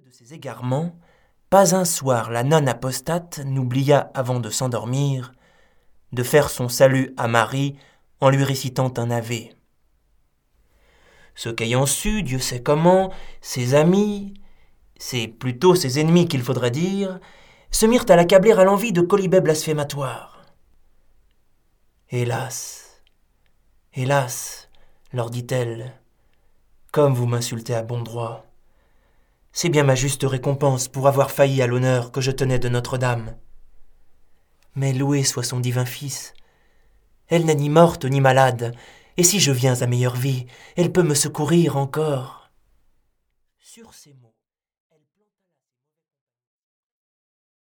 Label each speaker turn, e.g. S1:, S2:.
S1: de ses égarements, pas un soir la nonne apostate n'oublia, avant de s'endormir, de faire son salut à Marie en lui récitant un ave. Ce qu'ayant su, Dieu sait comment, ses amis, c'est plutôt ses ennemis qu'il faudrait dire, se mirent à l'accabler à l'envi de quolibets blasphématoires. Hélas, hélas, leur dit-elle, comme vous m'insultez à bon droit. C'est bien ma juste récompense pour avoir failli à l'honneur que je tenais de Notre-Dame. Mais loué soit son divin Fils. Elle n'est ni morte ni malade, et si je viens à meilleure vie, elle peut me secourir encore. Sur ces mots,